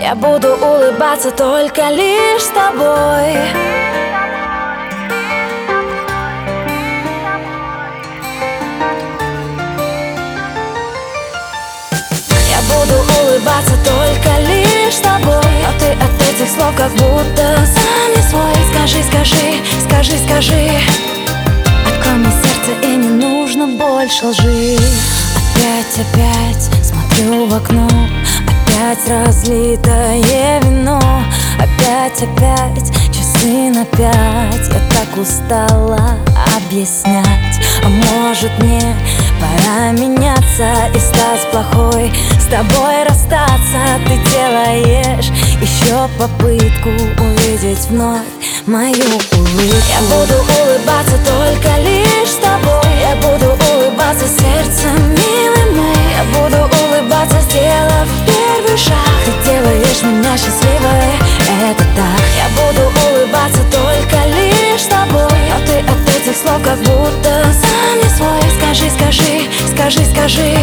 Я буду улыбаться только лишь с тобой. Я буду улыбаться только лишь с тобой. Но ты от этих слов как будто сам не свой. Скажи, скажи, скажи, скажи. Открой мне сердце, и не нужно больше лжи. Опять смотрю в окно, опять разлитое вино. Опять часы на 5. Я так устала объяснять. А может мне пора меняться и стать плохой, с тобой расстаться. Ты делаешь еще попытку увидеть вновь мою улыбку. Я буду улыбаться только лишь с тобой. Я буду улыбаться сердцем, милый мой. Я буду улыбаться, сделав первый шаг. Ты делаешь меня счастливой, это так. Я буду улыбаться только лишь с тобой. Но ты от этих слов как будто сам не свой. Скажи, скажи, скажи, скажи.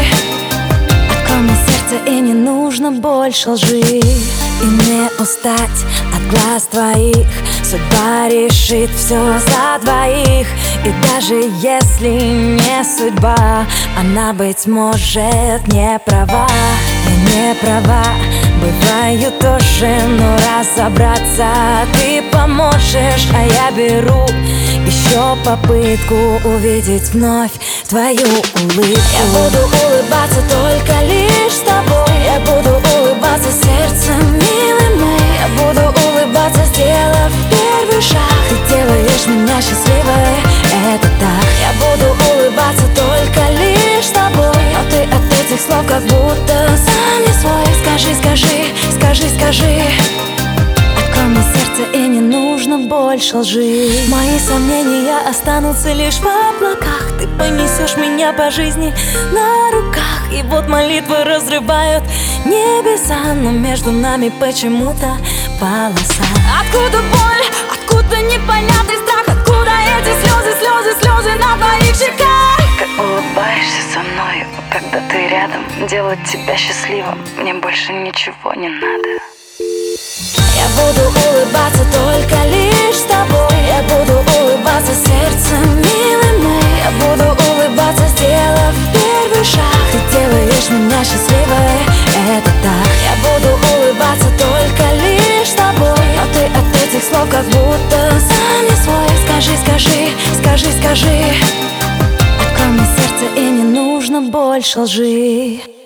Открой мне сердце, и не нужно больше лжи. И не устать от глаз твоих. Судьба решит все за двоих. И даже если не судьба, она, быть может, не права. Я не права, бываю тоже, но разобраться ты поможешь. А я беру еще попытку увидеть вновь твою улыбку. Я буду улыбаться только лишь с тобой. Я буду улыбаться сердцем, милый мой. Я буду улыбаться, сделав первый шаг. Ты делаешь меня счастливой, это так. Я буду улыбаться только лишь с тобой. Но ты от этих слов как будто сам не свой. Скажи, скажи, скажи, скажи. Открой мне сердце, и не нужно больше лжи. Мои сомнения останутся лишь в облаках. Ты понесешь меня по жизни на руках. И вот молитвы разрывают небеса, но между нами почему-то полоса. Откуда боль, откуда непонятный страх? Откуда эти слезы, слезы, слезы на твоих щеках? Ты улыбаешься со мной, когда ты рядом. Делать тебя счастливым мне больше ничего не надо. Я буду улыбаться только лишь с тобой. Я буду улыбаться сердцем, милый мой. Я буду улыбаться, сделав первый шаг. Ты делаешь меня счастливой, это так. Я буду улыбаться только лишь с тобой. Но ты от этих слов как будто сам не свой. Скажи, скажи, скажи, скажи. Открой мне сердце, и не нужно больше лжи.